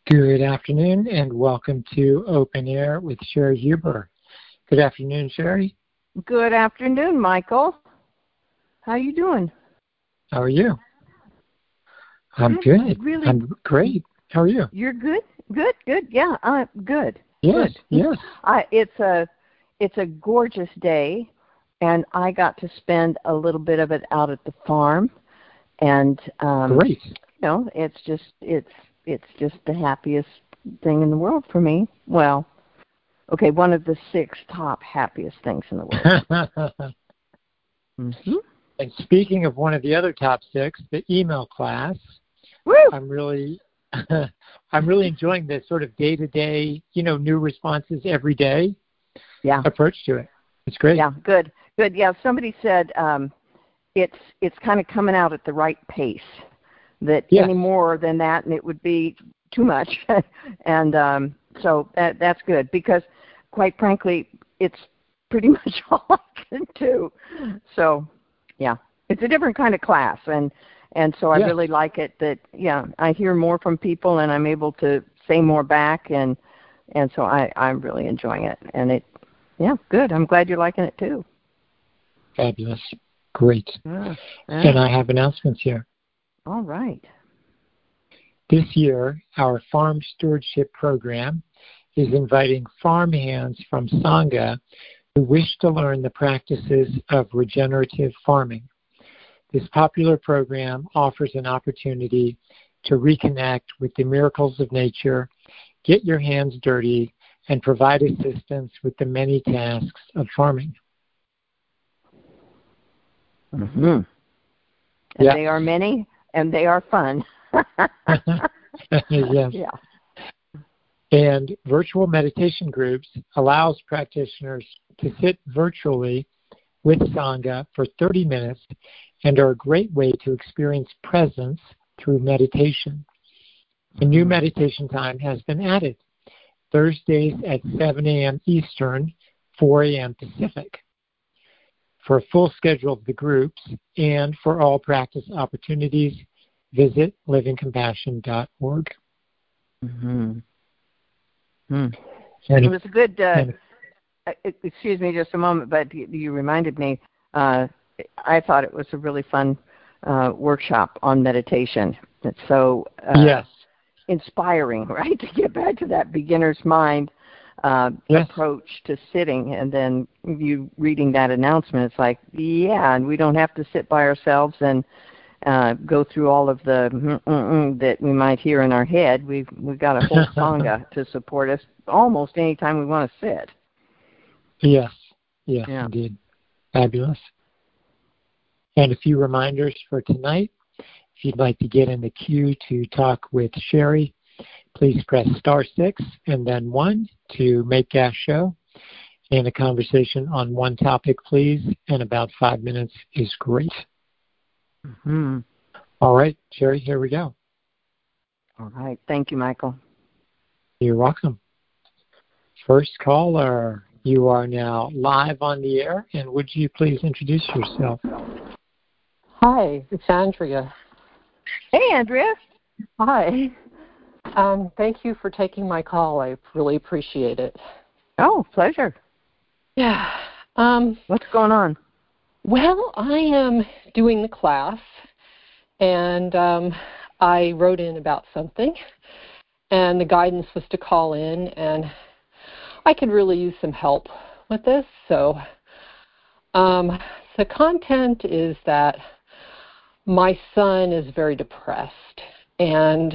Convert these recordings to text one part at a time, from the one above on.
Good afternoon and welcome to Open Air with Sherry Huber. Good afternoon, Sherry. Good afternoon, Michael. How you doing? How are you? I'm good. Really? I'm great. How are you? You're good? Good. Yeah, I'm good. Yes, Good. yes. It's a gorgeous day, and I got to spend a little bit of it out at the farm, and Great. it's just the happiest thing in the world for me. Well, okay, one of the 6 top happiest things in the world. Mm-hmm. And speaking of one of the other top 6, the email class, Woo! I'm really enjoying this sort of day-to-day, new responses every day approach to it. It's great. Yeah, good. Yeah, somebody said it's kind of coming out at the right pace. That any more than that, and it would be too much. And so that's good because, quite frankly, it's pretty much all I can do. So, yeah, it's a different kind of class, and so I really like it. That I hear more from people, and I'm able to say more back, and so I'm really enjoying it. And good. I'm glad you're liking it too. Fabulous. Great. And I have announcements here. All right. This year, our Farm Stewardship Program is inviting farmhands from Sangha who wish to learn the practices of regenerative farming. This popular program offers an opportunity to reconnect with the miracles of nature, get your hands dirty, and provide assistance with the many tasks of farming. Mm-hmm. And they are many, and they are fun. Yes. Yeah. And virtual meditation groups allows practitioners to sit virtually with Sangha for 30 minutes and are a great way to experience presence through meditation. A new meditation time has been added, Thursdays at 7 a.m. Eastern, 4 a.m. Pacific. For a full schedule of the groups and for all practice opportunities, visit livingcompassion.org. Mm-hmm. It was a good, excuse me just a moment, but you reminded me, I thought it was a really fun workshop on meditation. It's so inspiring, right, to get back to that beginner's mind approach to sitting, and then you reading that announcement, it's like, and we don't have to sit by ourselves and go through all of the that we might hear in our head. We've got a whole Sangha to support us almost any time we want to sit. Yes, indeed. Fabulous. And a few reminders for tonight. If you'd like to get in the queue to talk with Sherry, please press *6 and then 1 to make gas show. And a conversation on one topic, please, and about 5 minutes is great. Mm-hmm. All right, Sherry, here we go. All right. Thank you, Michael. You're welcome. First caller, you are now live on the air, and would you please introduce yourself? Hi, it's Andrea. Hey, Andrea. Hi. Thank you for taking my call. I really appreciate it. Oh, pleasure. Yeah. What's going on? Well, I am doing the class, and I wrote in about something, and the guidance was to call in, and I could really use some help with this. So the content is that my son is very depressed, and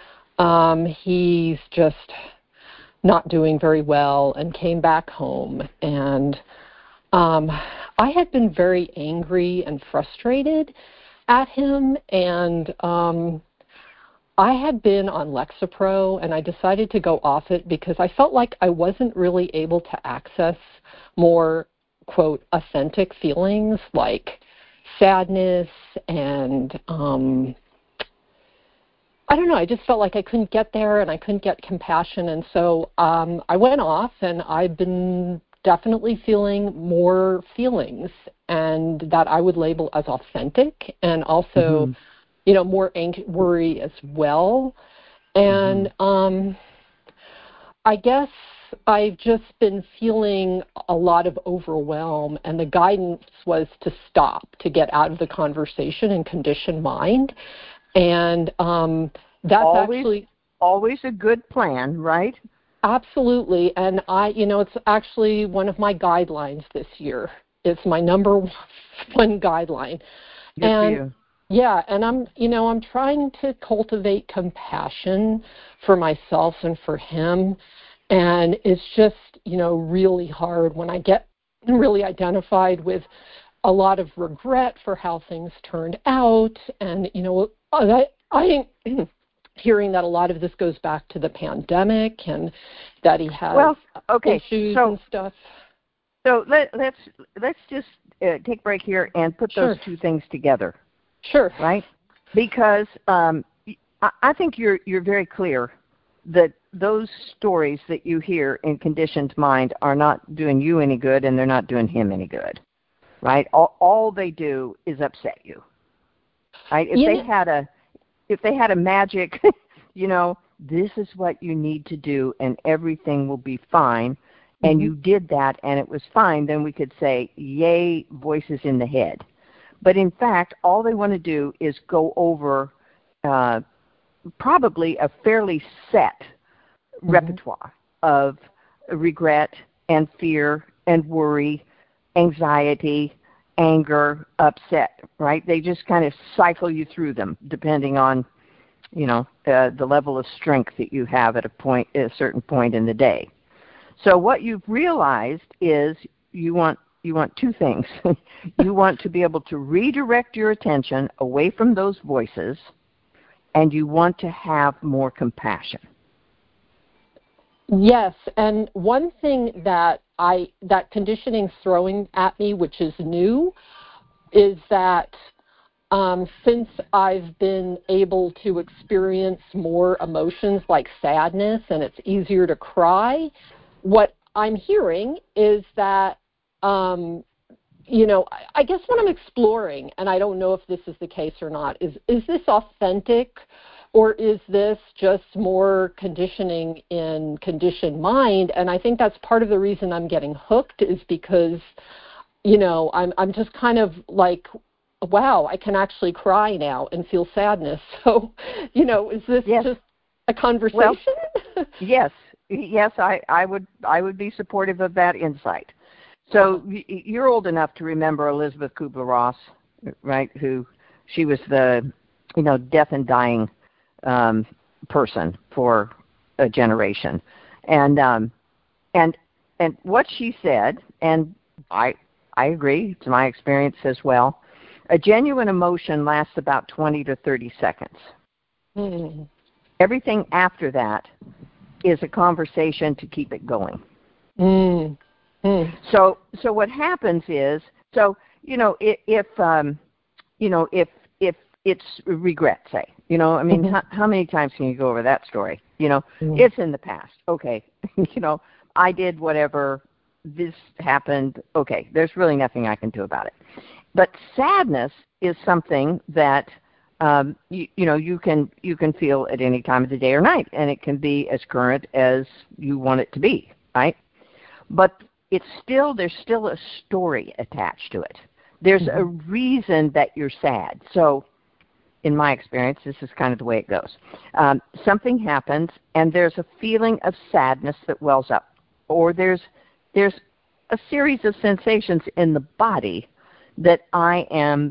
he's just not doing very well and came back home. And I had been very angry and frustrated at him, and I had been on Lexapro, and I decided to go off it because I felt like I wasn't really able to access more, quote, authentic feelings like sadness and I don't know, I just felt like I couldn't get there and I couldn't get compassion. And so I went off, and I've been definitely feeling more feelings, and that I would label as authentic, and also, more worry as well. And I guess I've just been feeling a lot of overwhelm, and the guidance was to stop, to get out of the conversation and condition mind. And that's always a good plan, right? Absolutely. And it's actually one of my guidelines this year. It's my number one guideline. Good for you. Yeah, and I'm trying to cultivate compassion for myself and for him. And it's just, really hard when I get really identified with a lot of regret for how things turned out. And, I hearing that a lot of this goes back to the pandemic and that he has issues and stuff. So let's just take a break here and put those two things together. Sure. Right? Because I think you're very clear that those stories that you hear in conditioned mind are not doing you any good, and they're not doing him any good. Right? All they do is upset you. Right? If they had a magic, this is what you need to do and everything will be fine, and you did that and it was fine, then we could say, yay, voices in the head. But in fact, all they want to do is go over probably a fairly set repertoire of regret and fear and worry, anxiety, anger, upset, right? They just kind of cycle you through them depending on, the level of strength that you have at a certain point in the day. So what you've realized is you want two things. You want to be able to redirect your attention away from those voices, and you want to have more compassion. Yes, and one thing that conditioning's throwing at me, which is new, is that since I've been able to experience more emotions like sadness and it's easier to cry, what I'm hearing is that, I guess what I'm exploring, and I don't know if this is the case or not, is this authentic, or is this just more conditioning in conditioned mind? And I think that's part of the reason I'm getting hooked is because, I'm just kind of like, wow, I can actually cry now and feel sadness. So, is this just a conversation? Well, yes, I would be supportive of that insight. So you're old enough to remember Elizabeth Kubler-Ross, right? She was the, death and dying person for a generation, and what she said, and I agree, it's my experience as well. A genuine emotion lasts about 20 to 30 seconds. Everything after that is a conversation to keep it going. So what happens is, if it's regret, say, how many times can you go over that story? It's in the past. Okay, I did whatever, this happened. Okay, there's really nothing I can do about it. But sadness is something that you can feel at any time of the day or night, and it can be as current as you want it to be, right? But there's still a story attached to it. There's a reason that you're sad. So, in my experience, this is kind of the way it goes. Something happens, and there's a feeling of sadness that wells up, or there's a series of sensations in the body that I am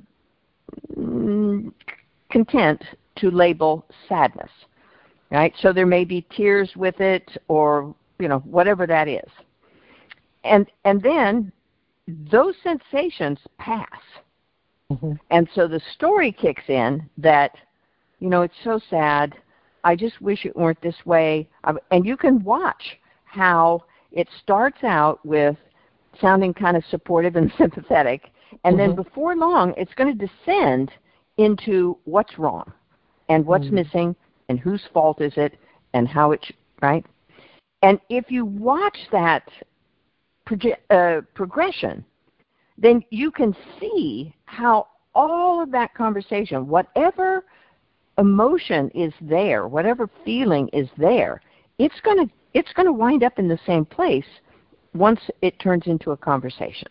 content to label sadness, right? So there may be tears with it, or whatever that is, and then those sensations pass, and so the story kicks in that it's so sad. I just wish it weren't this way, and you can watch how it starts out with sounding kind of supportive and sympathetic. And then before long, it's going to descend into what's wrong and what's missing and whose fault is it and how it's, right? And if you watch that progression, then you can see how all of that conversation, whatever emotion is there, whatever feeling is there, it's going to wind up in the same place once it turns into a conversation.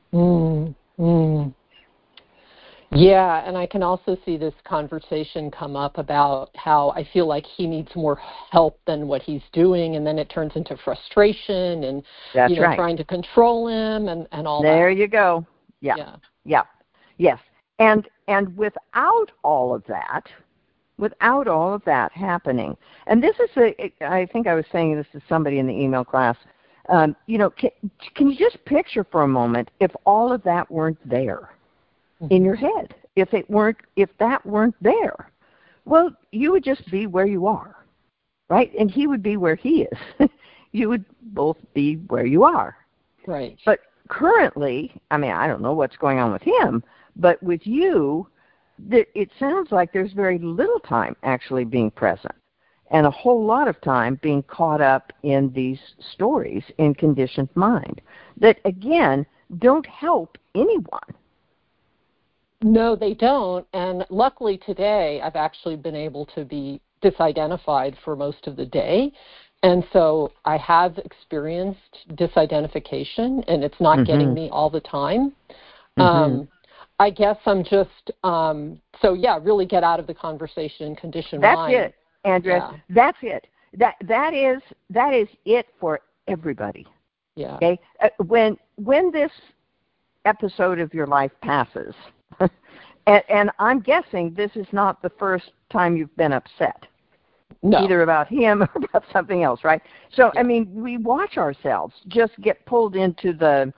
Yeah, and I can also see this conversation come up about how I feel like he needs more help than what he's doing, and then it turns into frustration and That's right. trying to control him and all there that. There you go. Yeah. Yes. And without all of that happening, and this is I think I was saying this to somebody in the email class, can you just picture for a moment if all of that weren't there in your head? If that weren't there, well, you would just be where you are, right? And he would be where he is. You would both be where you are. Right. But currently, I mean, I don't know what's going on with him, but with you, it sounds like there's very little time actually being present and a whole lot of time being caught up in these stories in conditioned mind that, again, don't help anyone. No, they don't. And luckily today, I've actually been able to be disidentified for most of the day. And so I have experienced disidentification, and it's not getting me all the time. I guess I'm just, really get out of the conversation, condition mind. That's it, Andrea. Yeah. That's it. That is it for everybody. Yeah. Okay. When this episode of your life passes, and I'm guessing this is not the first time you've been upset. No. Either about him or about something else, right? So, I mean, we watch ourselves just get pulled into the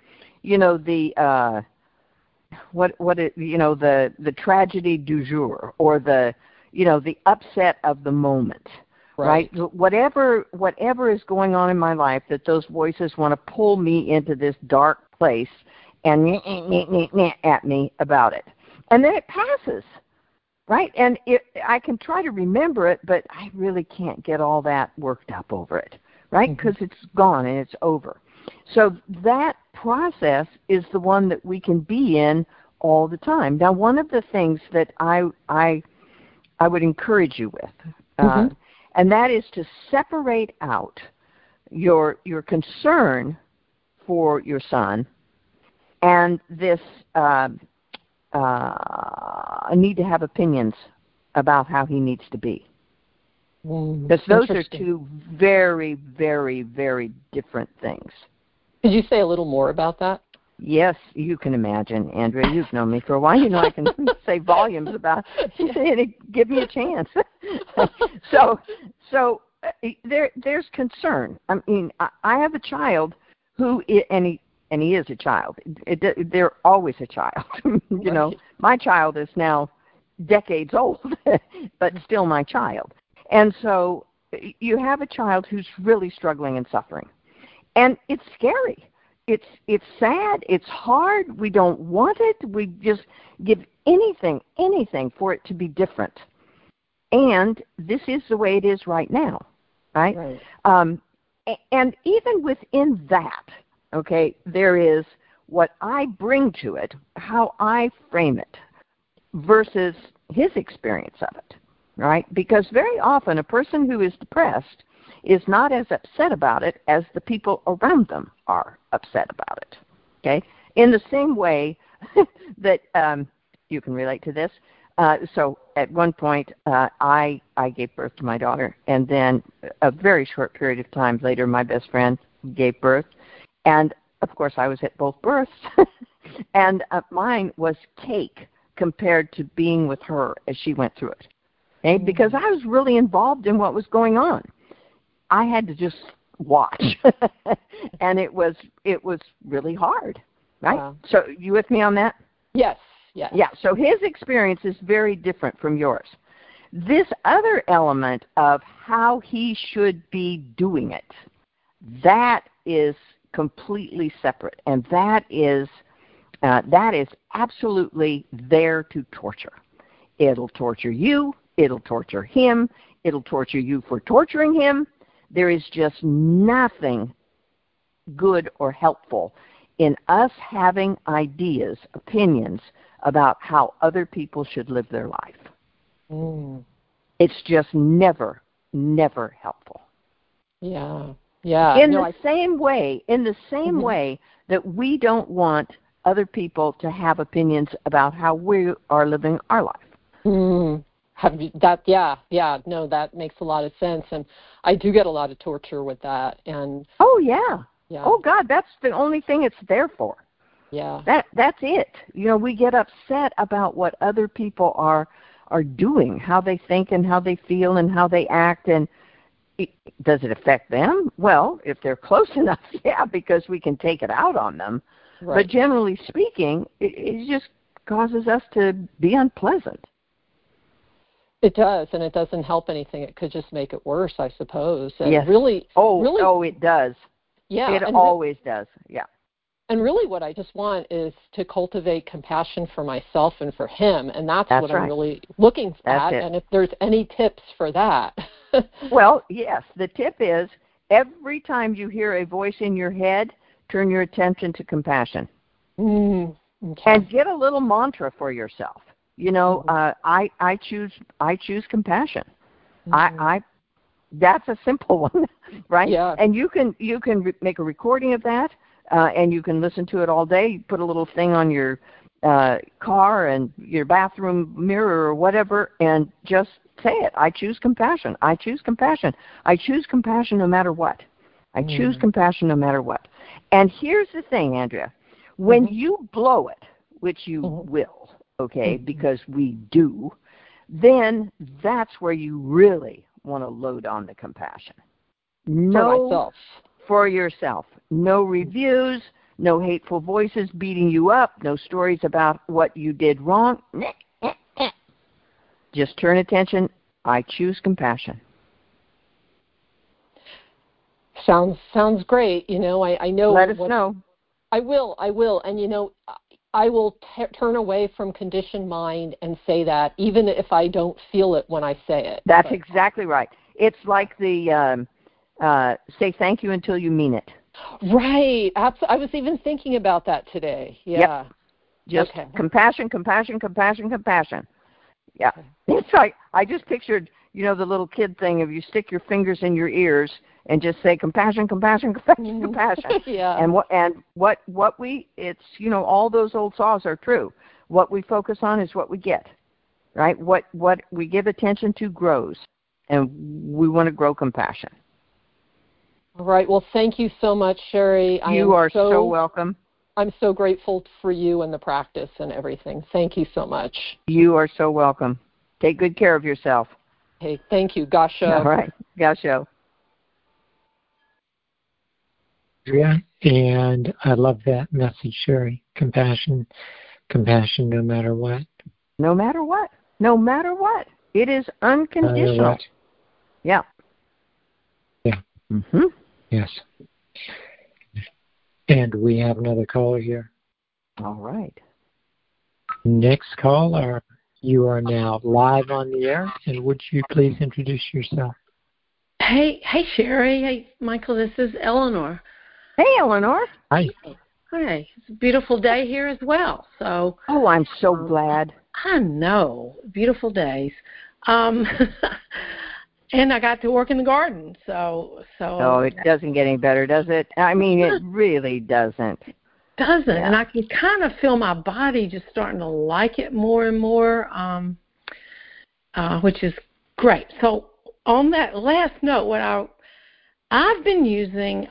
tragedy du jour, or the upset of the moment, right? Whatever is going on in my life, that those voices want to pull me into this dark place and at me about it. And then it passes, right? And I can try to remember it, but I really can't get all that worked up over it, right? Because it's gone and it's over. So that process is the one that we can be in all the time. Now, one of the things that I would encourage you with, and that is to separate out your concern for your son and this need to have opinions about how he needs to be. Because those are two very, very, very different things. Could you say a little more about that? Yes, you can imagine, Andrea. You've known me for a while. You know I can say volumes about it. Give me a chance. So there's concern. I mean, I have a child who, and he is a child. They're always a child. You know, my child is now decades old, but still my child. And so you have a child who's really struggling and suffering. And it's scary. It's sad. It's hard. We don't want it. We just give anything for it to be different. And this is the way it is right now, right? And even within that, okay, there is what I bring to it, how I frame it, versus his experience of it, right? Because very often a person who is depressed is not as upset about it as the people around them are upset about it, okay? In the same way that you can relate to this. So at one point, I gave birth to my daughter, and then a very short period of time later, my best friend gave birth. And, of course, I was at both births, and mine was cake compared to being with her as she went through it, okay? Because I was really involved in what was going on. I had to just watch, and it was really hard, right? Wow. So you with me on that? Yes. Yeah, so his experience is very different from yours. This other element of how he should be doing it, that is completely separate, and that is absolutely there to torture. It'll torture you. It'll torture him. It'll torture you for torturing him. There is just nothing good or helpful in us having ideas, opinions about how other people should live their life. It's just never helpful. Yeah. Yeah. In the same way that we don't want other people to have opinions about how we are living our life. No, that makes a lot of sense, and I do get a lot of torture with that. And oh God, that's the only thing it's there for. Yeah, that's it. We get upset about what other people are doing, how they think and how they feel and how they act, and does it affect them? Well, if they're close enough, yeah, because we can take it out on them. Right. But generally speaking, it just causes us to be unpleasant. It does, and it doesn't help anything. It could just make it worse, I suppose. And yes. Really. It does. Yeah. It always does. Yeah. And really what I just want is to cultivate compassion for myself and for him, and that's what right. I'm really looking at. And if there's any tips for that. Well, yes. The tip is every time you hear a voice in your head, turn your attention to compassion. Okay. And get a little mantra for yourself. I choose compassion. Mm-hmm. That's a simple one, right? Yeah. And you can make a recording of that, and you can listen to it all day. You put a little thing on your car and your bathroom mirror or whatever, and just say it. I choose compassion. I choose compassion. I choose compassion no matter what. I choose compassion no matter what. And here's the thing, Andrea. When you blow it, which you will, okay, because we do, then that's where you really want to load on the compassion. For yourself. No reviews, no hateful voices beating you up, no stories about what you did wrong. Just turn attention. I choose compassion. Sounds great. I know. Let us know. I will. And, I will turn away from conditioned mind and say that, even if I don't feel it when I say it. That's exactly right. It's like the say thank you until you mean it. Right. I was even thinking about that today. Yeah. Yep. Just compassion. Yeah. Okay. It's like, I just pictured, the little kid thing of you stick your fingers in your ears and just say compassion. Yeah. And it's, all those old saws are true. What we focus on is what we get, right? What we give attention to grows, and we want to grow compassion. All right. Well, thank you so much, Sherry. You are so welcome. I'm so grateful for you and the practice and everything. Thank you so much. You are so welcome. Take good care of yourself. Hey, thank you. Gasho. All right. Gasho. Andrea, and I love that message, Sherry. Compassion no matter what. No matter what. No matter what. It is unconditional. Yeah. Yeah. Mm-hmm. Yes. And we have another caller here. All right. Next caller, you are now live on the air, and would you please introduce yourself? Hey, Sherry. Hey, Michael, this is Eleanor. Hey, Eleanor. Hi. Hi. It's a beautiful day here as well. So. Oh, I'm so glad. I know. Beautiful days. And I got to work in the garden, so. Oh, it doesn't get any better, does it? I mean, it really doesn't. Doesn't, yeah. And I can kind of feel my body just starting to like it more and more, which is great. So on that last note, I've been using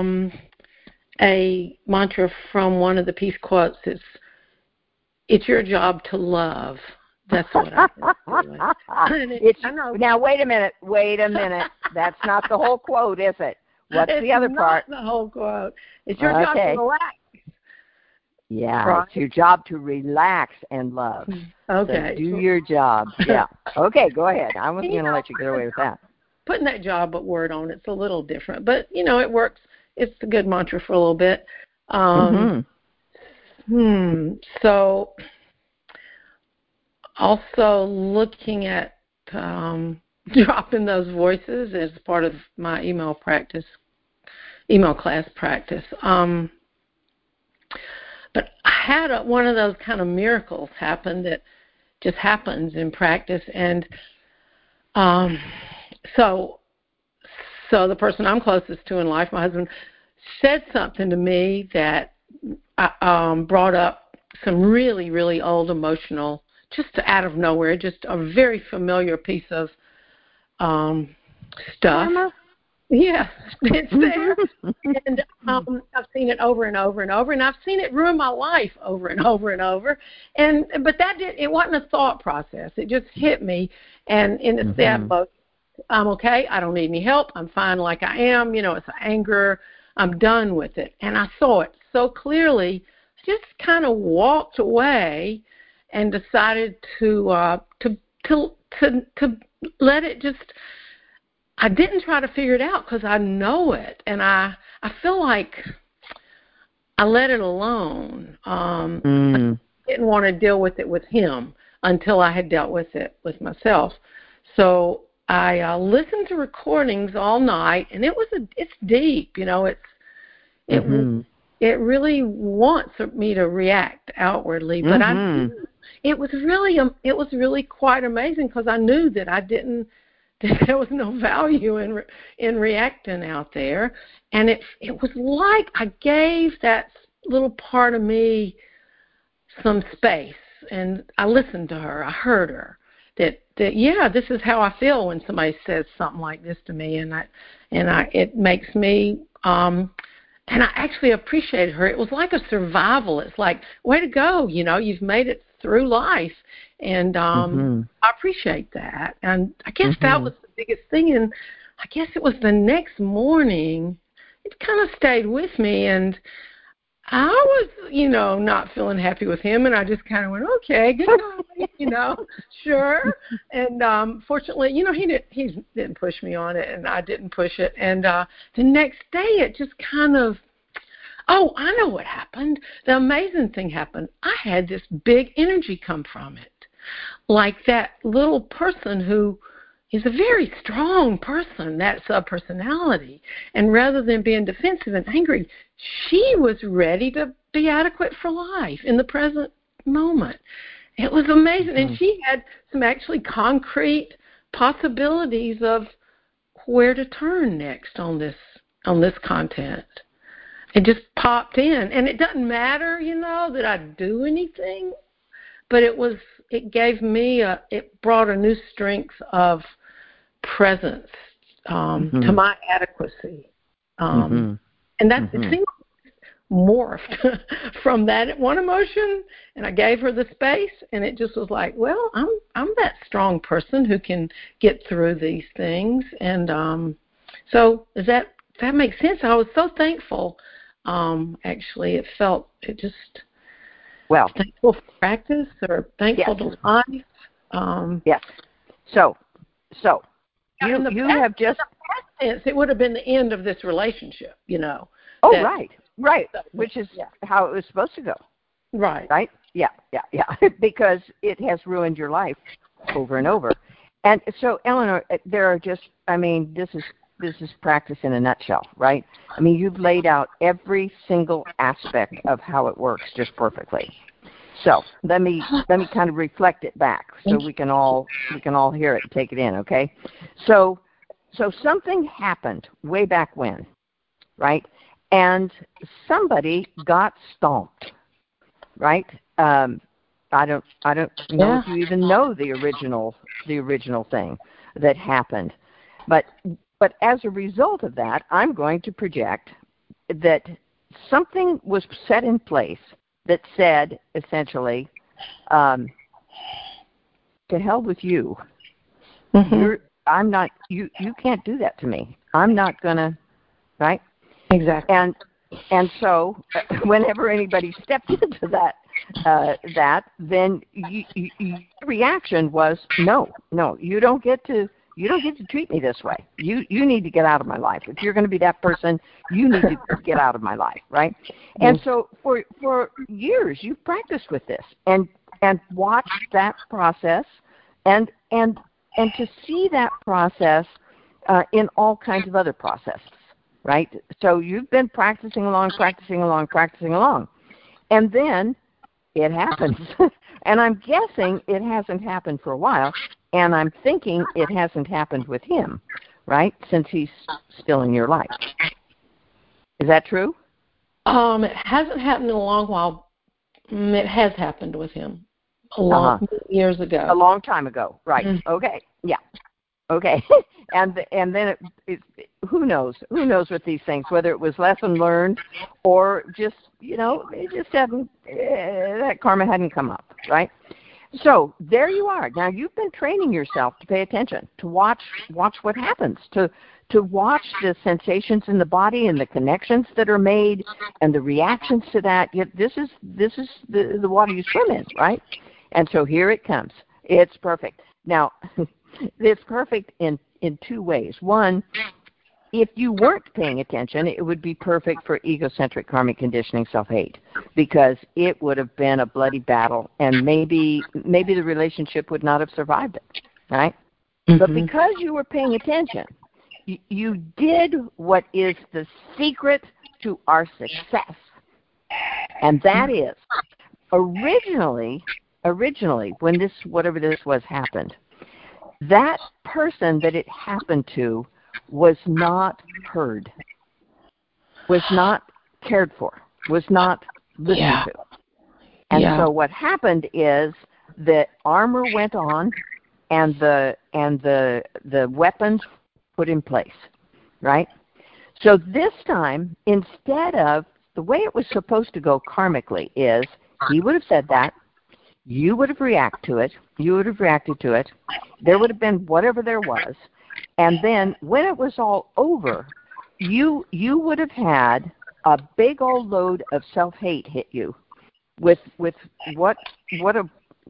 a mantra from one of the Peace quotes. It's your job to love. That's what I've been doing. Now, wait a minute. That's not the whole quote, is it? What's the other part? It's not the whole quote. It's your job to relax. Yeah, right. It's your job to relax and love. Okay. So do your job. Yeah. Okay, go ahead. I wasn't going to let you get away with that. Putting that job word on it's a little different, but, it works. It's a good mantra for a little bit. So also looking at dropping those voices as part of my email class practice. But I had one of those kind of miracles happen that just happens in practice, and So the person I'm closest to in life, my husband, said something to me that brought up some really, really old emotional, just out of nowhere, just a very familiar piece of stuff. Mama? Yeah, it's there. And I've seen it over and over and over, and I've seen it ruin my life over and over and over. But it wasn't a thought process. It just hit me, and it's that emotion. I'm okay. I don't need any help. I'm fine like I am. It's anger. I'm done with it. And I saw it so clearly. I just kind of walked away and decided to let it just. I didn't try to figure it out because I know it, and I feel like I let it alone. I didn't want to deal with it with him until I had dealt with it with myself. So I listened to recordings all night, and it's deep. It really wants me to react outwardly, but it was really quite amazing because I knew that there was no value in reacting out there, and it was like I gave that little part of me some space, and I listened to her. I heard her that yeah, this is how I feel when somebody says something like this to me, and it makes me and I actually appreciated her. It was like a survival. It's like, way to go, you've made it through life. And I appreciate that. And I guess that was the biggest thing. And I guess it was the next morning, it kind of stayed with me. And I was, not feeling happy with him. And I just kind of went, okay, good night, sure. And fortunately, he didn't push me on it, and I didn't push it. And the next day, it just kind of, I know what happened. The amazing thing happened. I had this big energy come from it. Like that little person who is a very strong person, that subpersonality. And rather than being defensive and angry, she was ready to be adequate for life in the present moment. It was amazing. And she had some actually concrete possibilities of where to turn next on this content. It just popped in. And it doesn't matter, that I do anything, but it gave me it brought a new strength of presence to my adequacy. And that it seemed morphed from that one emotion, and I gave her the space, and it just was like, well, I'm that strong person who can get through these things. And so does that makes sense? I was so thankful. Actually, thankful for practice, or thankful to life. Yes. So you have just. In the past tense, it would have been the end of this relationship, Oh, right. Which is how it was supposed to go. Right. Right? Yeah. Because it has ruined your life over and over. And so, Eleanor, there are just, this is practice in a nutshell, right? You've laid out every single aspect of how it works just perfectly. So let me kind of reflect it back so we can all hear it and take it in, okay? So something happened way back when, right? And somebody got stomped, right? I don't know if you even know the original thing that happened, but as a result of that, I'm going to project that something was set in place that said, essentially, to hell with you. I'm not. You can't do that to me. I'm not gonna. Right. Exactly. And so, whenever anybody stepped into that, then your reaction was no. You don't get to treat me this way. You need to get out of my life. If you're going to be that person, you need to get out of my life, right? And so for years you've practiced with this and watched that process and to see that process in all kinds of other processes, right? So you've been practicing along, and then it happens. And I'm guessing it hasn't happened for a while. And I'm thinking it hasn't happened with him, right, since he's still in your life. Is that true? It hasn't happened in a long while. It has happened with him years ago. A long time ago, right. Mm-hmm. Okay, yeah. Okay, and then who knows with these things, whether it was lesson learned or just, it just hadn't, that karma hadn't come up, right? So there you are. Now you've been training yourself to pay attention, to watch what happens, to watch the sensations in the body and the connections that are made and the reactions to that. This is the water you swim in, right? And so here it comes. It's perfect. Now, it's perfect in two ways. One, if you weren't paying attention, it would be perfect for egocentric karmic conditioning self-hate, because it would have been a bloody battle, and maybe the relationship would not have survived it, right? Mm-hmm. But because you were paying attention, you did what is the secret to our success, and that is originally when whatever this was happened, that person that it happened to was not heard, was not cared for, was not listened to. And so what happened is the armor went on and the weapons put in place, right? So this time, instead of the way it was supposed to go karmically is he would have said that, you would have reacted to it, there would have been whatever there was, and then when it was all over, you would have had a big old load of self-hate hit you with whether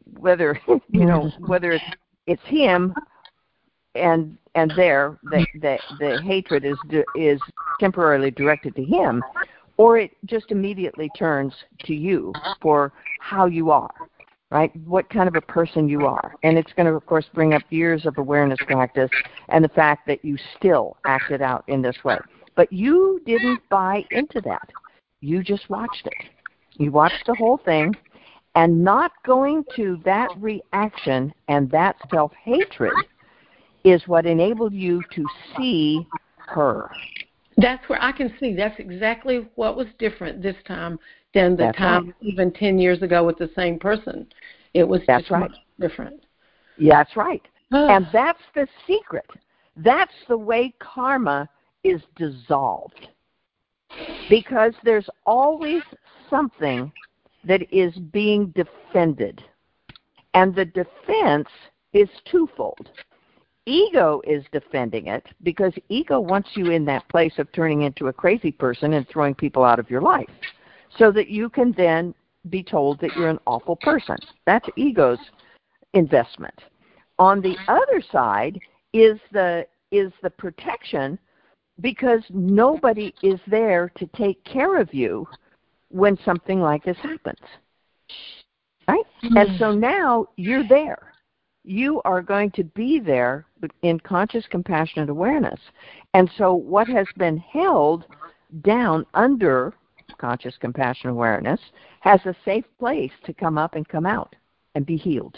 whether it's him and there the hatred is temporarily directed to him, or it just immediately turns to you for how you are. Right? What kind of a person you are. And it's going to, of course, bring up years of awareness practice and the fact that you still acted out in this way. But you didn't buy into that. You just watched it. You watched the whole thing, and not going to that reaction and that self-hatred is what enabled you to see her. That's where I can see. That's exactly what was different this time than the time even 10 years ago with the same person. It was just much different. Yeah, that's right. And that's the secret. That's the way karma is dissolved. Because there's always something that is being defended. And the defense is twofold. Ego is defending it because ego wants you in that place of turning into a crazy person and throwing people out of your life, so that you can then be told that you're an awful person. That's ego's investment. On the other side is the protection, because nobody is there to take care of you when something like this happens. Right? And so now you're there. You are going to be there in conscious, compassionate awareness. And so what has been held down under conscious, compassionate awareness has a safe place to come up and come out and be healed.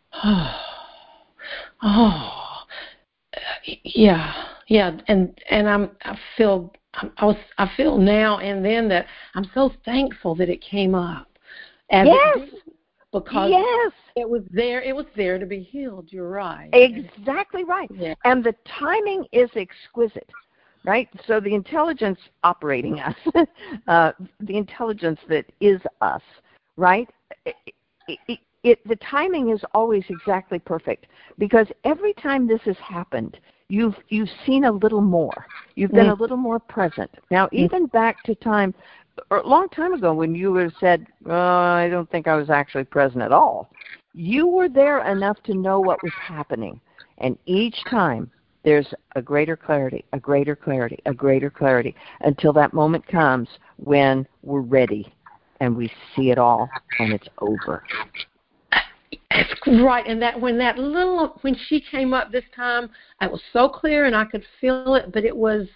Yeah, and I feel now and then that I'm so thankful that it came up. Because it was there to be healed. You're right. Exactly right. Yeah. And the timing is exquisite, right? So the intelligence operating us, the intelligence that is us, right? The timing is always exactly perfect, because every time this has happened, you've seen a little more. You've been a little more present. Now, even back to time, a long time ago, when you would have said, I don't think I was actually present at all, you were there enough to know what was happening. And each time, there's a greater clarity, a greater clarity, a greater clarity, until that moment comes when we're ready and we see it all and it's over. That's right. And that when she came up this time, it was so clear and I could feel it, but it was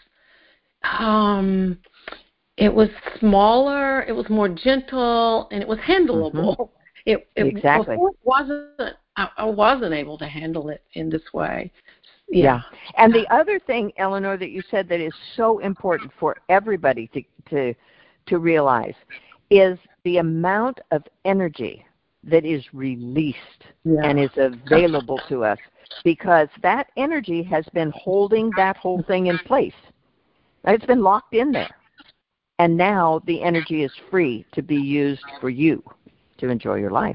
smaller, it was more gentle, and it was handleable. Exactly. Before it wasn't. I wasn't able to handle it in this way. Yeah. And the other thing, Eleanor, that you said that is so important for everybody to realize is the amount of energy that is released and is available to us, because that energy has been holding that whole thing in place. It's been locked in there. And now the energy is free to be used for you to enjoy your life.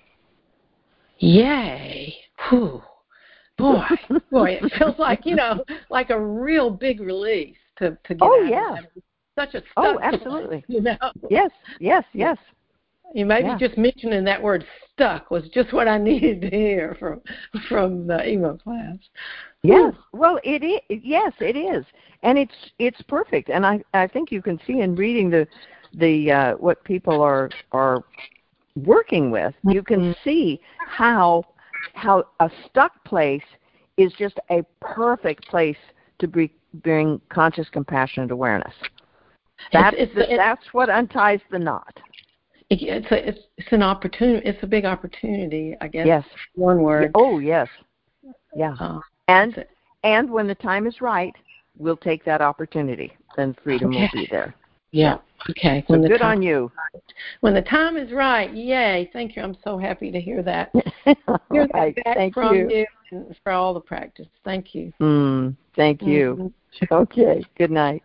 Yay. Whew. Boy, it feels like, like a real big release to get out of that. Such a stuck absolutely. Place, Yes. You maybe just mentioning that word "stuck" was just what I needed to hear from the emo class. Yes, well, it is. Yes, it is, and it's perfect. And I think you can see in reading the what people are working with, you can see how a stuck place is just a perfect place to bring conscious, compassionate awareness. That's what unties the knot. It's an opportunity. It's a big opportunity, I guess. Yes. One word. Oh, yes. Yeah. And when the time is right, we'll take that opportunity. Then freedom will be there. Yeah. Okay. So good on you. When the time is right, yay! Thank you. I'm so happy to hear that. Hear that back from you and for all the practice. Thank you. Thank you. Okay. Good night.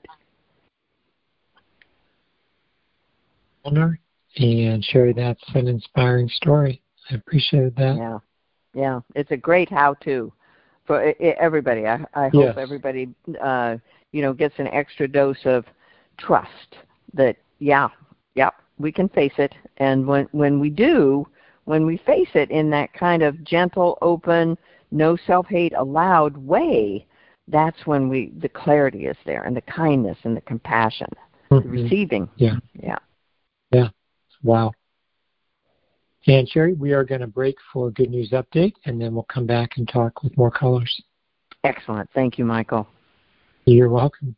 And Sherry, that's an inspiring story. I appreciate that. Yeah. It's a great how-to for everybody. I hope everybody, gets an extra dose of trust that, we can face it. And when we do, when we face it in that kind of gentle, open, no self-hate allowed way, that's when the clarity is there, and the kindness and the compassion, the receiving. Yeah. Wow. And Sherry, we are going to break for a good news update, and then we'll come back and talk with more callers. Excellent. Thank you, Michael. You're welcome.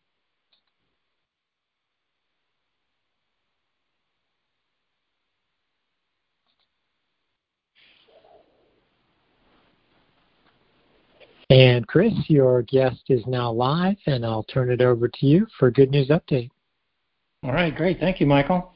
And Chris, your guest is now live, and I'll turn it over to you for a good news update. All right, great. Thank you, Michael.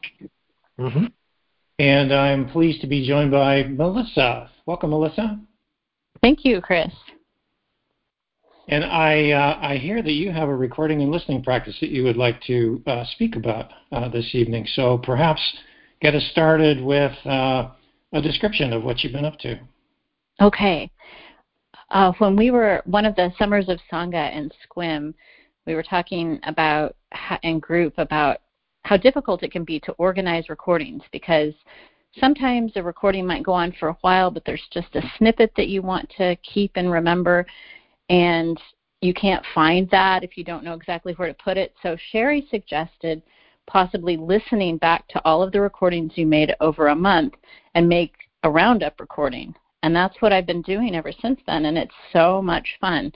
And I'm pleased to be joined by Melissa. Welcome, Melissa. Thank you, Chris. And I hear that you have a recording and listening practice that you would like to speak about this evening. So perhaps get us started with a description of what you've been up to. Okay. When we were one of the Summers of Sangha in Sequim, we were talking about in group about how difficult it can be to organize recordings, because sometimes a recording might go on for a while, but there's just a snippet that you want to keep and remember, and you can't find that if you don't know exactly where to put it. So Sherry suggested possibly listening back to all of the recordings you made over a month and make a roundup recording. And that's what I've been doing ever since then, and it's so much fun.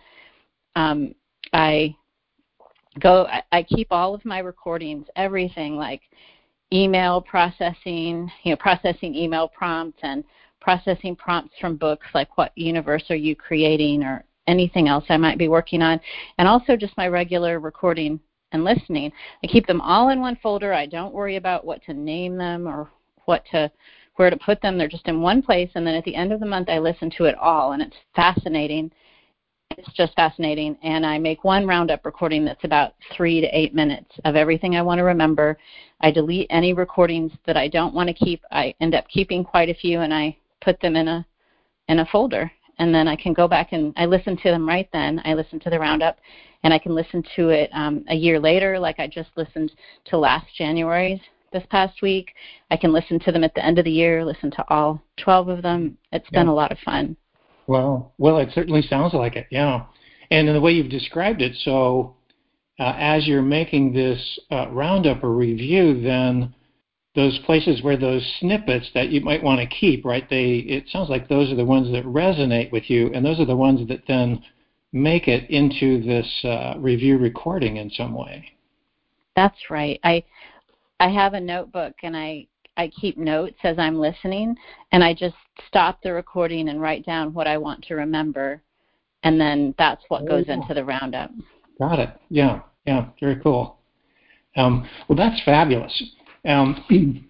I keep all of my recordings, everything like email processing, processing email prompts and processing prompts from books like What Universe Are You Creating, or anything else I might be working on, and also just my regular recording and listening. I keep them all in one folder. I don't worry about what to name them or where to put them. They're just in one place, and then at the end of the month I listen to it all, and it's fascinating. It's just fascinating, and I make one roundup recording that's about 3 to 8 minutes of everything I want to remember. I delete any recordings that I don't want to keep. I end up keeping quite a few, and I put them in a folder, and then I can go back and I listen to them right then. I listen to the roundup, and I can listen to it a year later, like I just listened to last January's this past week. I can listen to them at the end of the year, listen to all 12 of them. It's been a lot of fun. Well, it certainly sounds like it, yeah. And in the way you've described it, so as you're making this roundup or review, then those places where those snippets that you might want to keep, right, it sounds like those are the ones that resonate with you, and those are the ones that then make it into this review recording in some way. That's right. I have a notebook, and I I keep notes as I'm listening, and I just stop the recording and write down what I want to remember, and then that's what goes into the roundup. Got it. Yeah, very cool. Well, that's fabulous. And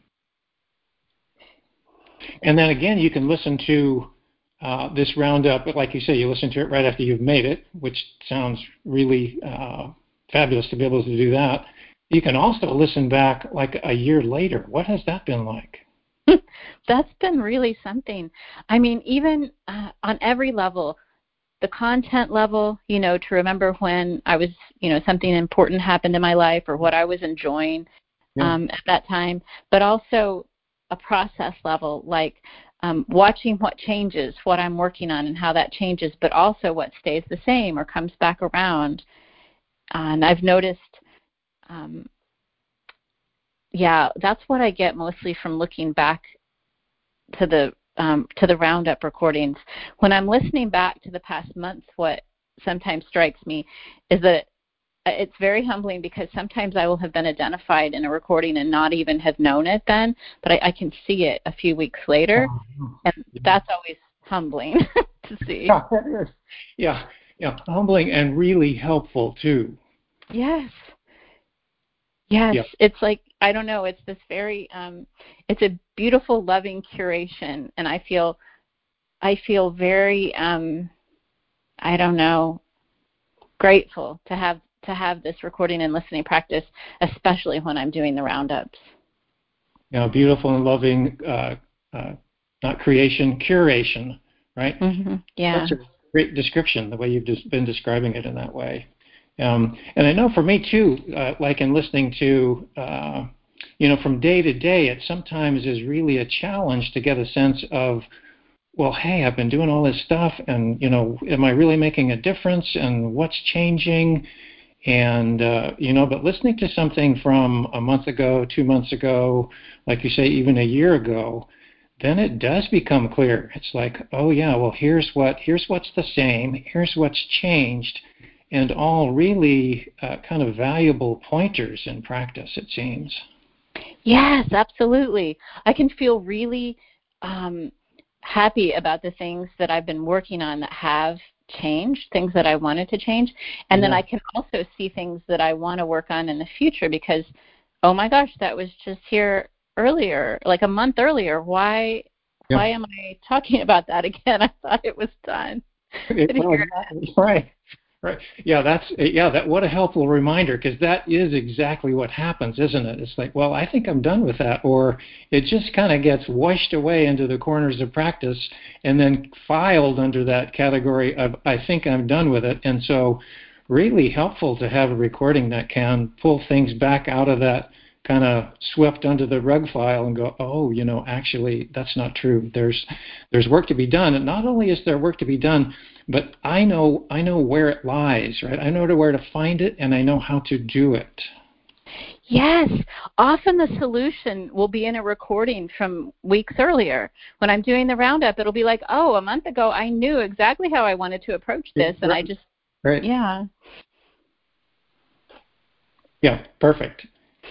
then again, you can listen to this roundup, but like you say, you listen to it right after you've made it, which sounds really fabulous to be able to do that. You can also listen back like a year later. What has that been like? That's been really something. I mean, even on every level, the content level, to remember when I was, something important happened in my life or what I was enjoying at that time, but also a process level, like watching what changes, what I'm working on and how that changes, but also what stays the same or comes back around. And I've noticed, that's what I get mostly from looking back to the roundup recordings. When I'm listening back to the past months, what sometimes strikes me is that it's very humbling because sometimes I will have been identified in a recording and not even have known it then, but I can see it a few weeks later, and that's always humbling to see. Yeah, that is. Yeah, humbling and really helpful too. Yes. It's like, I don't know, it's this very, it's a beautiful, loving curation, and I feel very, I don't know, grateful to have this recording and listening practice, especially when I'm doing the roundups. Beautiful and loving, not creation, curation, right? Mm-hmm. Yeah. That's a great description, the way you've just been describing it in that way. And I know for me too, like in listening to, from day to day, it sometimes is really a challenge to get a sense of, well, hey, I've been doing all this stuff, and, am I really making a difference, and what's changing? And, but listening to something from a month ago, 2 months ago, like you say, even a year ago, then it does become clear. It's like, oh yeah, well, here's what's the same, here's what's changed, and all really kind of valuable pointers in practice, it seems. Yes, absolutely. I can feel really happy about the things that I've been working on that have changed, things that I wanted to change, and then I can also see things that I want to work on in the future because, oh my gosh, that was just here earlier, like a month earlier. Why am I talking about that again? I thought it was done. Right. What a helpful reminder, because that is exactly what happens, isn't it? It's like, well, I think I'm done with that, or it just kind of gets washed away into the corners of practice and then filed under that category of I think I'm done with it. And so really helpful to have a recording that can pull things back out of that kind of swept under the rug file and go, oh, actually that's not true. There's work to be done. And not only is there work to be done, but I know where it lies, right? I know where to find it, and I know how to do it. Yes. Often the solution will be in a recording from weeks earlier. When I'm doing the roundup, it'll be like, oh, a month ago I knew exactly how I wanted to approach this, and I just, Yeah, perfect.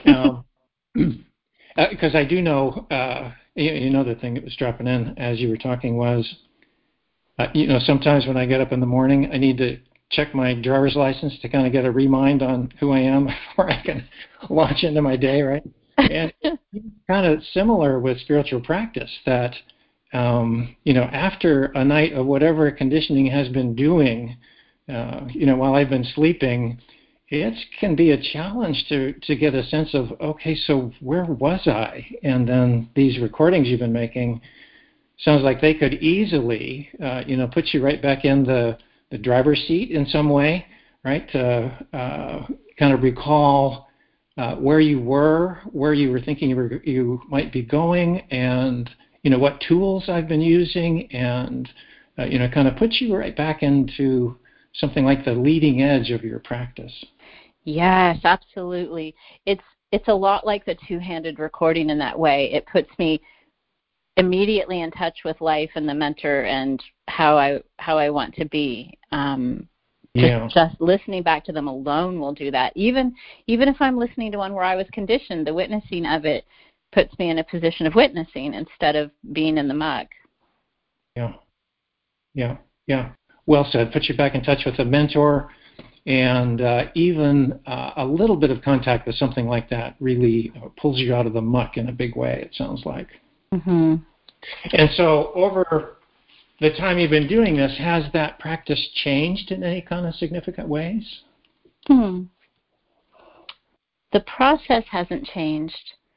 Because I do know, the thing that was dropping in as you were talking was, sometimes when I get up in the morning, I need to check my driver's license to kind of get a remind on who I am before I can launch into my day, right? And kind of similar with spiritual practice that, after a night of whatever conditioning has been doing, while I've been sleeping, it can be a challenge to get a sense of, okay, so where was I? And then these recordings you've been making, sounds like they could easily, put you right back in the driver's seat in some way, right? Kind of recall where you were thinking you might be going, and what tools I've been using, and kind of put you right back into something like the leading edge of your practice. Yes, absolutely. It's a lot like the two-handed recording in that way. It puts me immediately in touch with life and the mentor and how I want to be. Just listening back to them alone will do that. Even if I'm listening to one where I was conditioned, the witnessing of it puts me in a position of witnessing instead of being in the muck. Yeah. Well said. Puts you back in touch with a mentor, and even a little bit of contact with something like that really pulls you out of the muck in a big way, it sounds like. Mm-hmm. And so over the time you've been doing this, has that practice changed in any kind of significant ways? The process hasn't changed.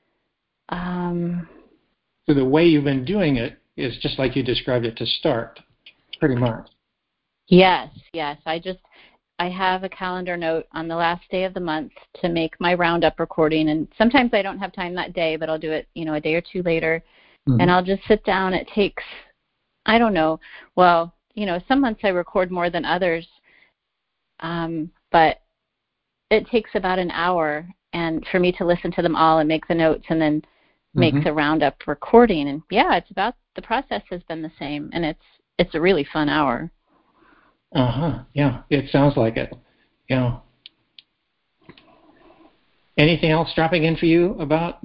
So the way you've been doing it is just like you described it to start, pretty much. Yes. I have a calendar note on the last day of the month to make my roundup recording, and sometimes I don't have time that day, but I'll do it, a day or two later, and I'll just sit down. It takes, I don't know, well, some months I record more than others, but it takes about an hour and for me to listen to them all and make the notes and then make the roundup recording. And the process has been the same, and it's a really fun hour. Yeah, it sounds like it. Yeah. Anything else dropping in for you about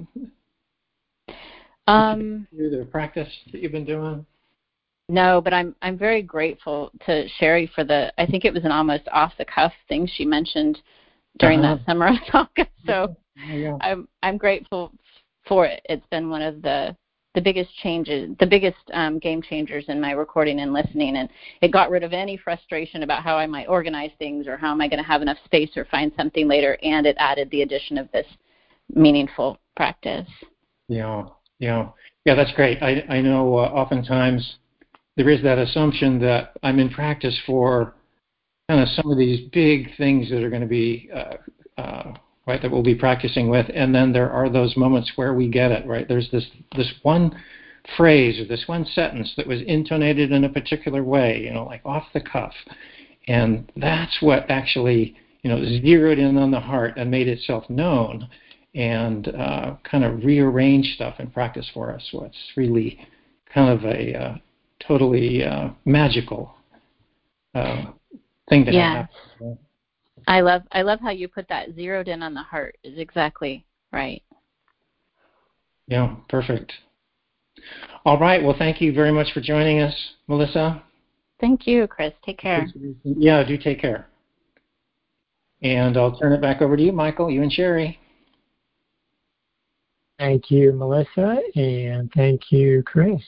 the practice that you've been doing? No, but I'm very grateful to Sherry for I think it was an almost off the cuff thing she mentioned during that summer talk. So I'm grateful for it. It's been one of the biggest changes, the biggest game changers in my recording and listening, and it got rid of any frustration about how I might organize things or how am I going to have enough space or find something later, and it added the addition of this meaningful practice. Yeah, that's great. I know oftentimes there is that assumption that I'm in practice for kind of some of these big things that are going to be right, that we'll be practicing with, and then there are those moments where we get it, right? There's this one phrase or this one sentence that was intonated in a particular way, like off the cuff, and that's what actually, zeroed in on the heart and made itself known and kind of rearranged stuff in practice for us. So it's really kind of a totally magical thing to have happen. I love how you put that, zeroed in on the heart is exactly right. Yeah, perfect. All right. Well, thank you very much for joining us, Melissa. Thank you, Chris. Take care. Yeah, do take care. And I'll turn it back over to you, Michael, you and Sherry. Thank you, Melissa, and thank you, Chris.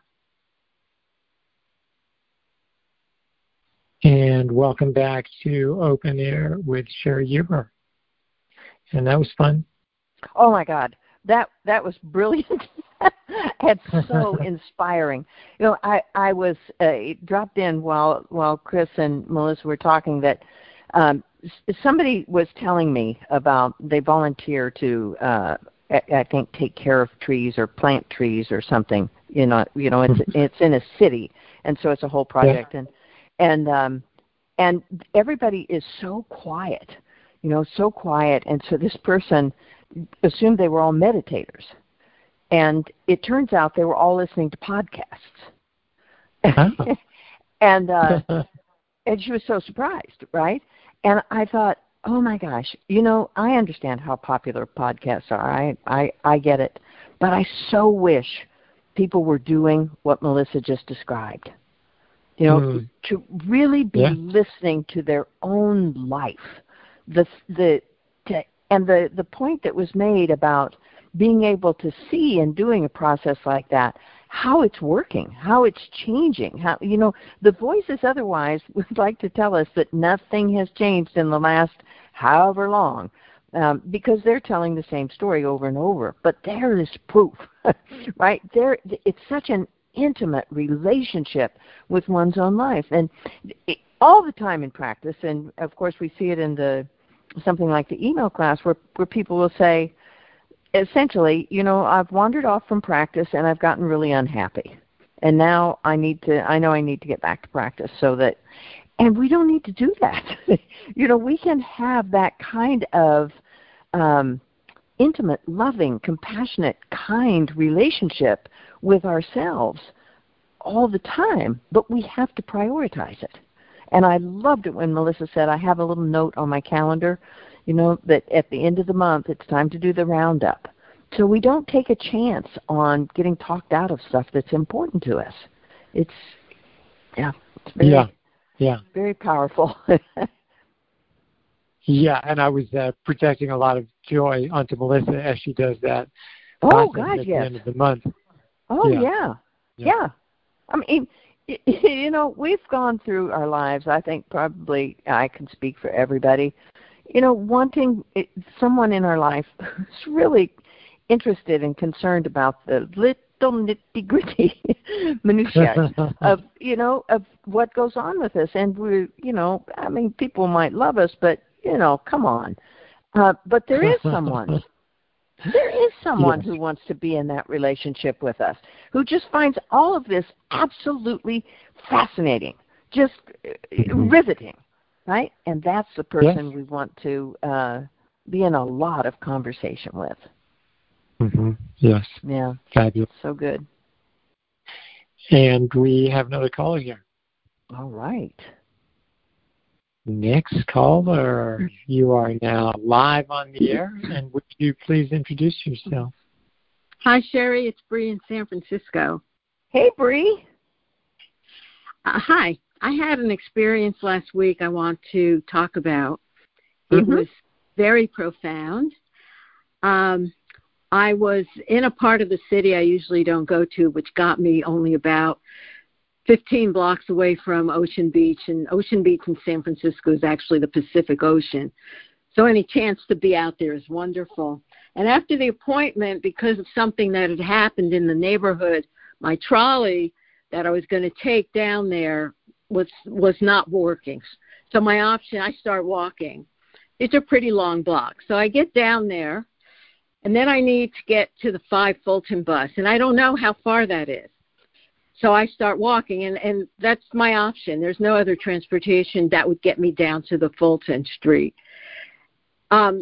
And welcome back to Open Air with Sherry Huber. And that was fun. Oh my God, that was brilliant and so inspiring. I was dropped in while Chris and Melissa were talking that somebody was telling me about they volunteer to I think take care of trees or plant trees or something. It's in a city, and so it's a whole project. Yeah. And everybody is so quiet, so quiet. And so this person assumed they were all meditators. And it turns out they were all listening to podcasts. Oh. And she was so surprised, right? And I thought, oh my gosh, I understand how popular podcasts are. I get it. But I so wish people were doing what Melissa just described. To really be listening to their own life. The point that was made about being able to see and doing a process like that, how it's working, how it's changing, how the voices otherwise would like to tell us that nothing has changed in the last however long, because they're telling the same story over and over. But there is proof, right? It's such an intimate relationship with one's own life, and all the time in practice. And of course, we see it in something like the email class, where people will say, essentially, I've wandered off from practice and I've gotten really unhappy, and now I know I need to get back to practice. And we don't need to do that. We can have that kind of intimate, loving, compassionate, kind relationship with ourselves all the time, but we have to prioritize it. And I loved it when Melissa said, I have a little note on my calendar, that at the end of the month it's time to do the roundup. so we don't take a chance on getting talked out of stuff that's important to us. It's very powerful. Yeah, and I was projecting a lot of joy onto Melissa as she does that. Oh, God, at yes. the end of the month. Oh, yeah. I mean, we've gone through our lives, I think probably I can speak for everybody, wanting someone in our life who's really interested and concerned about the little nitty-gritty minutiae of what goes on with us. And people might love us, but, come on. But there is someone. There is someone who wants to be in that relationship with us, who just finds all of this absolutely fascinating, just riveting, right? And that's the person we want to be in a lot of conversation with. Mm-hmm. Yes. Yeah. Fabulous. So good. And we have another caller here. All right. Next caller, you are now live on the air, and would you please introduce yourself? Hi, Sherry. It's Bree in San Francisco. Hey, Bree. Hi. I had an experience last week I want to talk about. It was very profound. I was in a part of the city I usually don't go to, which got me only about 15 blocks away from Ocean Beach, and Ocean Beach in San Francisco is actually the Pacific Ocean. So any chance to be out there is wonderful. And after the appointment, because of something that had happened in the neighborhood, my trolley that I was going to take down there was not working. So my option, I start walking. It's a pretty long block. So I get down there, and then I need to get to the 5 Fulton bus, and I don't know how far that is. So I start walking, and that's my option. There's no other transportation that would get me down to the Fulton Street. Part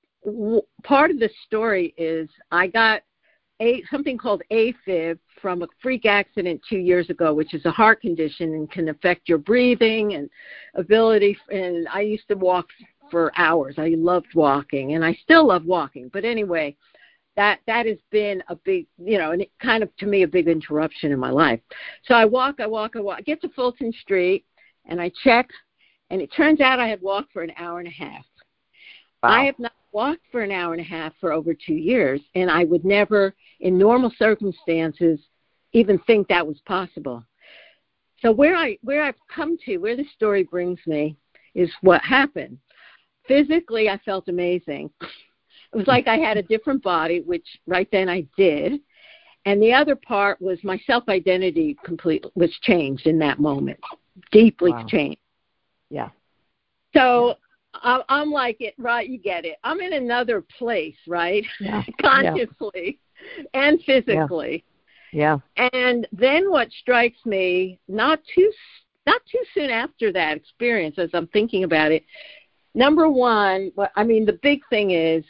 of the story is I got something called AFib from a freak accident 2 years ago, which is a heart condition and can affect your breathing and ability. And I used to walk for hours. I loved walking, and I still love walking. But anyway, that has been a big, and it kind of, to me, a big interruption in my life. So I walk. I get to Fulton Street, and I check, and it turns out I had walked for an hour and a half. Wow. I have not walked for an hour and a half for over 2 years, and I would never, in normal circumstances, even think that was possible. So where I've come to, where the story brings me, is what happened. Physically, I felt amazing. It was like I had a different body, which right then I did. And the other part was my self-identity completely was changed in that moment, deeply changed. Yeah. So I'm like, right, you get it. I'm in another place, right? Yeah. Consciously and physically. Yeah. And then what strikes me, not too soon after that experience, as I'm thinking about it, number one, the big thing is,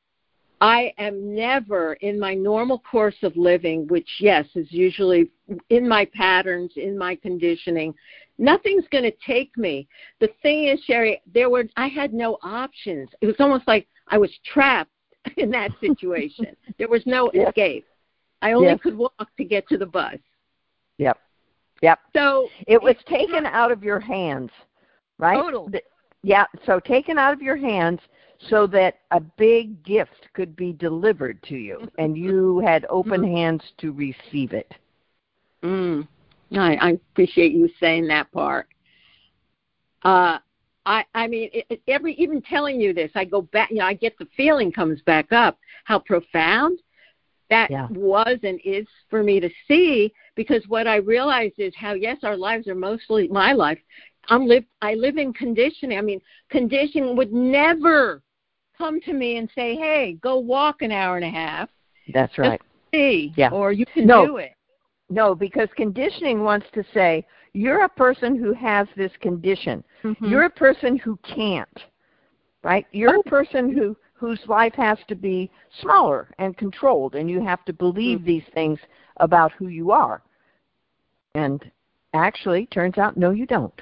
I am never in my normal course of living, which, yes, is usually in my patterns, in my conditioning. Nothing's going to take me. The thing is, Sherry, I had no options. It was almost like I was trapped in that situation. There was no escape. I only could walk to get to the bus. Yep. So it was taken out of your hands, right? Totally. So taken out of your hands, so that a big gift could be delivered to you, and you had open hands to receive it. I appreciate you saying that part. Even telling you this, I go back, I get the feeling comes back up, how profound that was and is for me to see, because what I realize is how, yes, our lives are mostly my life. I live in conditioning. Conditioning would never come to me and say, hey, go walk an hour and a half. That's right. See, or you can do it. No, because conditioning wants to say, you're a person who has this condition. Mm-hmm. You're a person who can't, right? You're a person whose life has to be smaller and controlled, and you have to believe these things about who you are. And actually, turns out, no, you don't.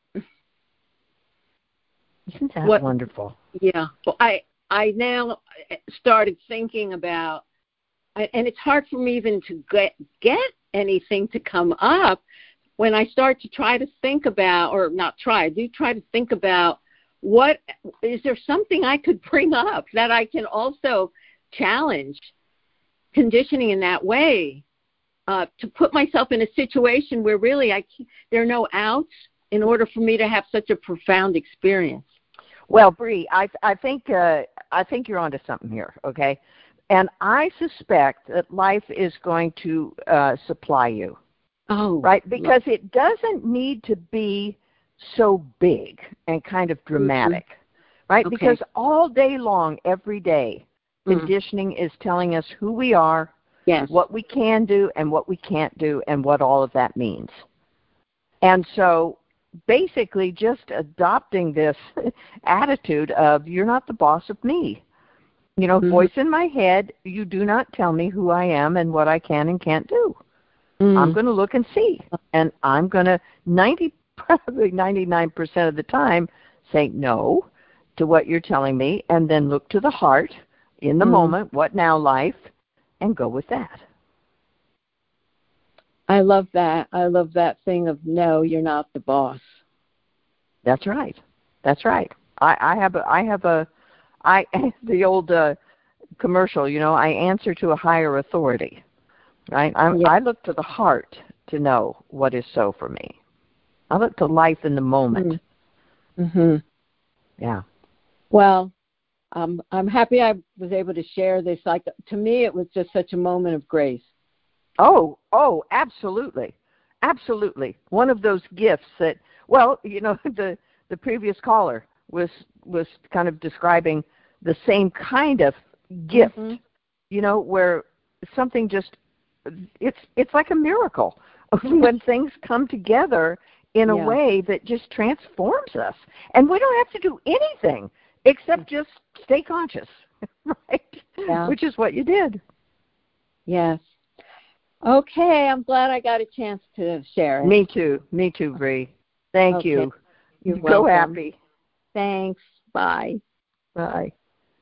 Isn't that wonderful? Yeah. Well, I now, started thinking about, and it's hard for me even to get anything to come up when I start to try to think about, or not try, I do try to think about, what is there something I could bring up that I can also challenge conditioning in that way, to put myself in a situation where really there are no outs in order for me to have such a profound experience. Well, Bree, I think you're onto something here, okay? And I suspect that life is going to supply you. Oh, right? Because it doesn't need to be so big and kind of dramatic, right? Okay. Because all day long, every day, conditioning is telling us who we are, yes, what we can do and what we can't do, and what all of that means. And so basically just adopting this attitude of, you're not the boss of me. You know, voice in my head, you do not tell me who I am and what I can and can't do. I'm going to look and see. And I'm going to probably 99% of the time say no to what you're telling me, and then look to the heart in the moment, what now life, and go with that. I love that. I love that thing of, no, you're not the boss. That's right. That's right. I have the old commercial, you know, I answer to a higher authority, right? I look to the heart to know what is so for me. I look to life in the moment. Yeah. Well, I'm happy I was able to share this. Like, to me, it was just such a moment of grace. Oh, absolutely. Absolutely. One of those gifts that, well, you know, the previous caller was kind of describing the same kind of gift, you know, where something just, it's like a miracle when things come together in a way that just transforms us. And we don't have to do anything except just stay conscious, right? Yeah. Which is what you did. Yes. Okay, I'm glad I got a chance to share it. Me too, Bree. Thank you. You're Go welcome. happy. Thanks. Bye. Bye.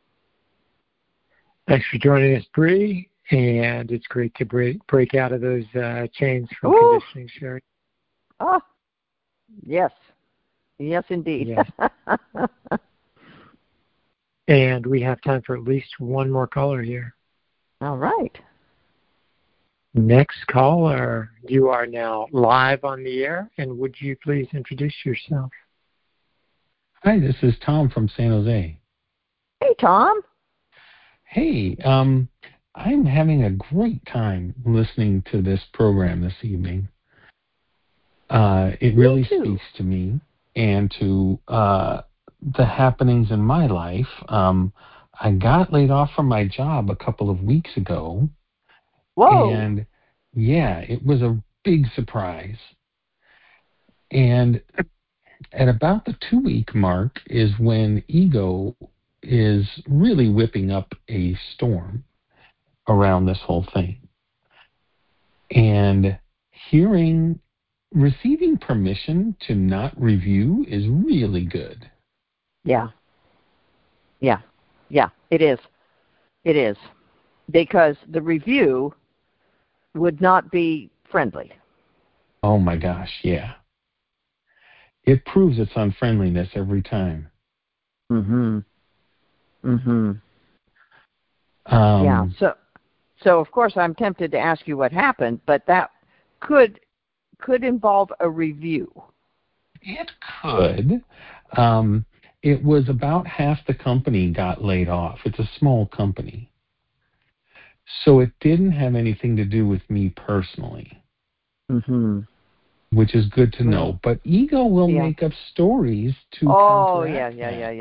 Thanks for joining us, Bree. And it's great to break out of those chains from conditioning, Sherry. Oh, yes. Yes, indeed. Yes. And we have time for at least one more caller here. All right. Next caller, you are now live on the air, and would you please introduce yourself? Hi, this is Tom from San Jose. Hey, Tom. Hey, I'm having a great time listening to this program this evening. It really speaks to me and to the happenings in my life. I got laid off from my job a couple of weeks ago. Whoa. And yeah, it was a big surprise. And at about the 2-week mark is when ego is really whipping up a storm around this whole thing. And receiving permission to not review is really good. Yeah, it is. It is. Because the review would not be friendly. Oh my gosh, yeah. It proves its unfriendliness every time. Yeah. So of course I'm tempted to ask you what happened, but that could involve a review. It could. It was about half the company got laid off. It's a small company. So it didn't have anything to do with me personally. Which is good to know. But ego will make up stories to counteract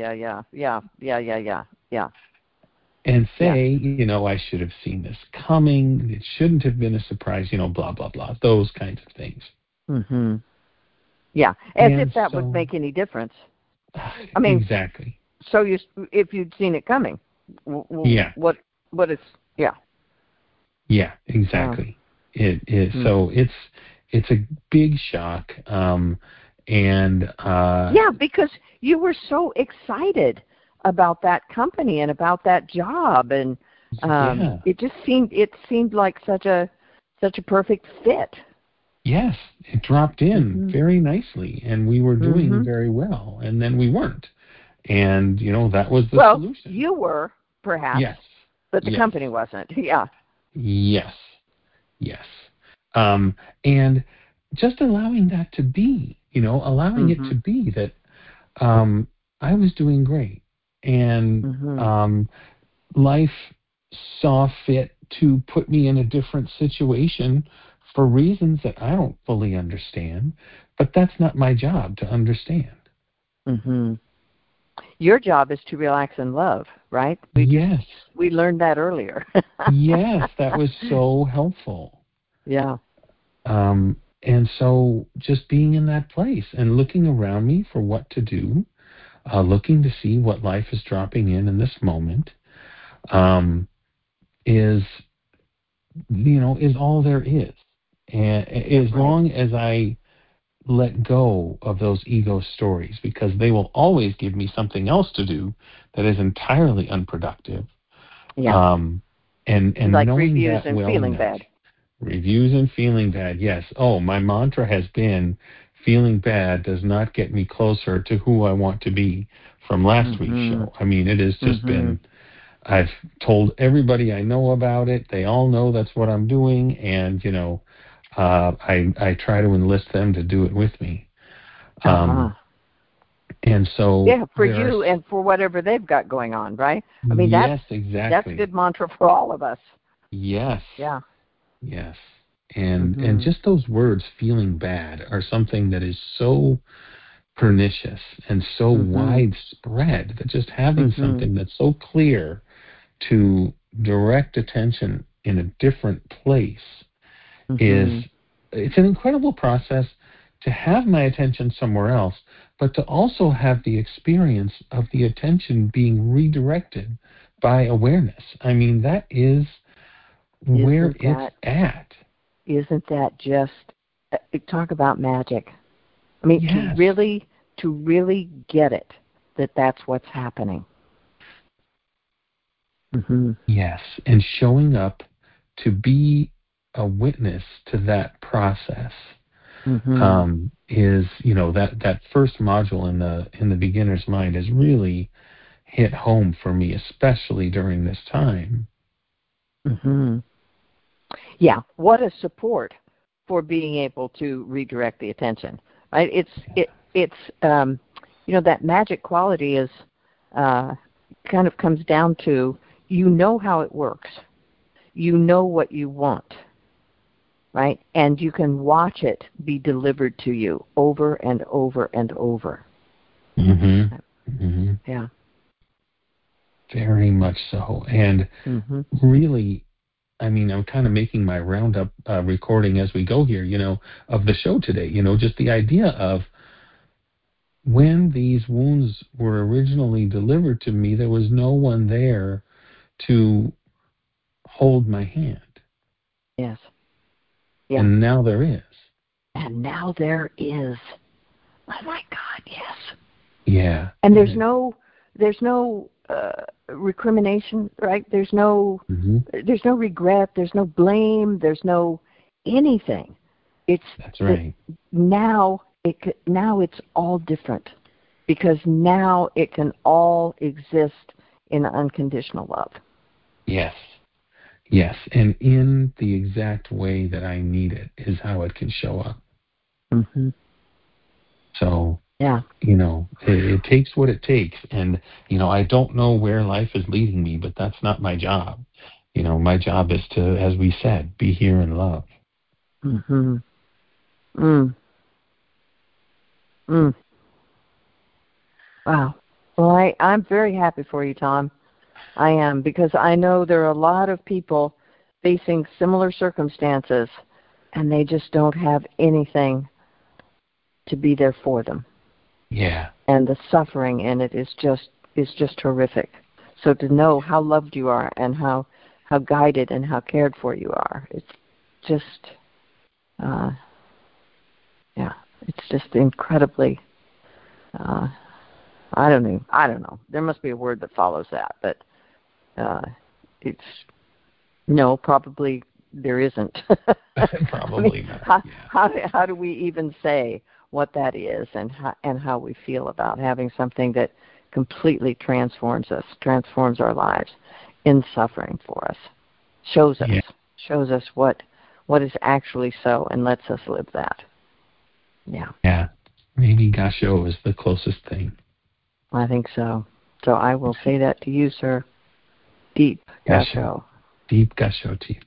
that. And say, you know, I should have seen this coming. It shouldn't have been a surprise, you know, blah, blah, blah. Those kinds of things. Yeah, as if that would make any difference. I mean, exactly. So if you'd seen it coming, what is? Yeah, exactly. It is. So it's a big shock, and because you were so excited about that company and about that job, and it seemed like such a perfect fit. Yes, it dropped in very nicely, and we were doing very well, and then we weren't. And, that was the solution. Well, you were, perhaps. Yes. But the company wasn't. Yeah. Yes. And just allowing that to be, allowing it to be that I was doing great. And life saw fit to put me in a different situation for reasons that I don't fully understand, but that's not my job to understand. Your job is to relax and love, right? Yes. We learned that earlier. Yes, that was so helpful. Yeah. And so just being in that place and looking around me for what to do, looking to see what life is dropping in this moment, is all there is. And as long as I let go of those ego stories, because they will always give me something else to do that is entirely unproductive. Yeah. And like knowing reviews that and feeling bad. Reviews and feeling bad, yes. Oh, my mantra has been feeling bad does not get me closer to who I want to be from last week's show. I mean, it has just been, I've told everybody I know about it. They all know that's what I'm doing. And, I try to enlist them to do it with me. And so... Yeah, for you and for whatever they've got going on, right? I mean, yes, exactly. That's a good mantra for all of us. Yes. Yeah. Yes. And just those words, feeling bad, are something that is so pernicious and so widespread that just having something that's so clear to direct attention in a different place it's an incredible process to have my attention somewhere else, but to also have the experience of the attention being redirected by awareness. I mean, that is where it's at. Isn't that just talk about magic? I mean, to really get it that that's what's happening. Yes, and showing up to be a witness to that process is, that first module in the beginner's mind has really hit home for me, especially during this time. Yeah, what a support for being able to redirect the attention. Right? It's that magic quality is kind of comes down to how it works. You know what you want, right? And you can watch it be delivered to you over and over and over. Yeah. Very much so. And really, I mean, I'm kind of making my roundup recording as we go here, of the show today, just the idea of when these wounds were originally delivered to me, there was no one there to hold my hand. Yes. Yeah. And now there is. And now there is. Oh my God, yes. Yeah. And there's no recrimination, right? There's no regret, there's no blame, there's no anything. That's right. Now it's all different, because now it can all exist in unconditional love. Yes. Yes, and in the exact way that I need it is how it can show up. So, yeah, it takes what it takes. And, I don't know where life is leading me, but that's not my job. My job is to, as we said, be here and love. Wow. Well, I'm very happy for you, Tom. I am, because I know there are a lot of people facing similar circumstances, and they just don't have anything to be there for them. Yeah. And the suffering in it is just horrific. So to know how loved you are and how guided and how cared for you are, it's just, it's just incredibly I don't know. There must be a word that follows that, but it's no, probably there isn't. Probably not. How do we even say what that is and how we feel about having something that completely transforms us, transforms our lives in suffering for us, shows us what is actually so, and lets us live that. Yeah, maybe Gasho is the closest thing. I think so. So I will say that to you, sir. Deep Gasho. Deep Gasho to you.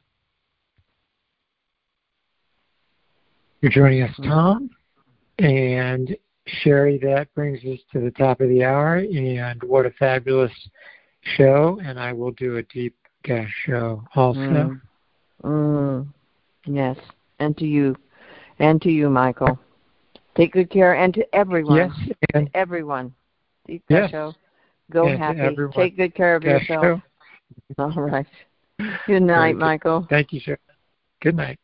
You're joining us, Tom. And Sherry, that brings us to the top of the hour, and what a fabulous show, and I will do a Deep Gasho also. Yes, and to you, Michael. Take good care, and to everyone. Yes, and to everyone. Deep yes, Gasho. Go and happy. Take good care of yourself. All right. Good night, Michael. Thank you, sir. Good night.